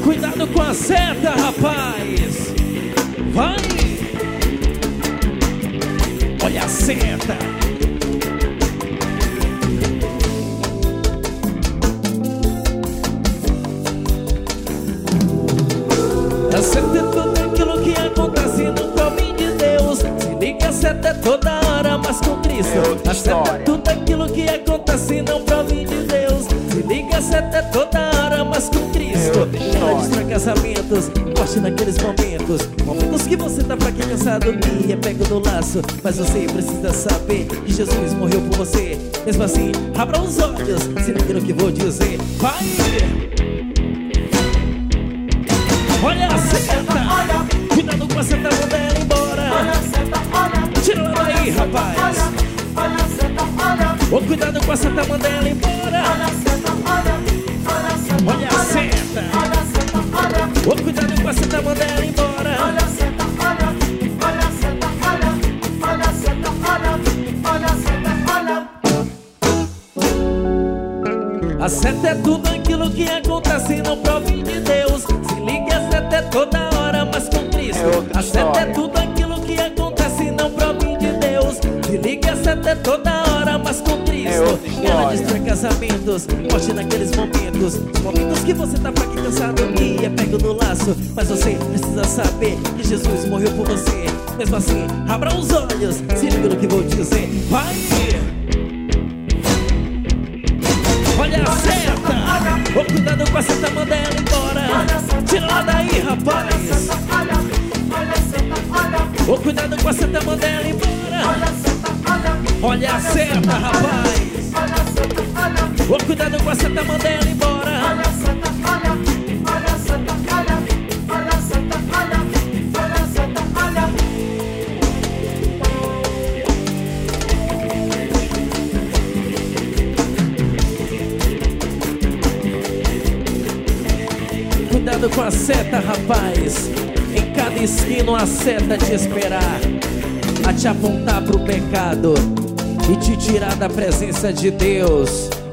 Cuidado com a seta, rapaz. Vai. Olha a seta. A seta é tudo aquilo que acontece no caminho de Deus. Se liga, a seta é toda hora, mas com Cristo. A seta é tudo aquilo que acontece no caminho de Deus. Se liga, a seta é toda hora, mas com Cristo. Ela destrói casamentos, morte naqueles momentos. Momentos que você tá fraco e cansado e é pego no laço. Mas você precisa saber que Jesus morreu por você. Mesmo assim, abra os olhos, se liga no que vou dizer. Vai! Olha a seta! Cuidado com a seta, manda ela embora. Tira ela daí, rapaz. Oh, cuidado com a seta, manda ela embora. Olha a seta! Oh, cuidado com a seta, manda ela embora. A seta é tudo aquilo que acontece no provim de Deus. Se liga, a seta é toda hora, mas com Cristo. A seta é tudo aquilo que acontece no provim de Deus. Se liga, a seta é toda hora, mas com Cristo. Ela destrói casamentos, morte naqueles momentos. Os momentos que você tá fraco e cansado e é pego no laço. Mas você precisa saber que Jesus morreu por você. Mesmo assim, abra os olhos, se liga no que vou dizer. Vai! Olha a seta! Oh, cuidado com a seta, manda ela embora. Tira ela daí, rapaz. Oh, cuidado com a seta, manda ela embora. Olha a seta, rapaz. Oh, cuidado com a seta, manda ela embora. Cuidado com a seta, rapaz. Em cada esquina a seta te esperar, a te apontar pro pecado e te tirar da presença de Deus.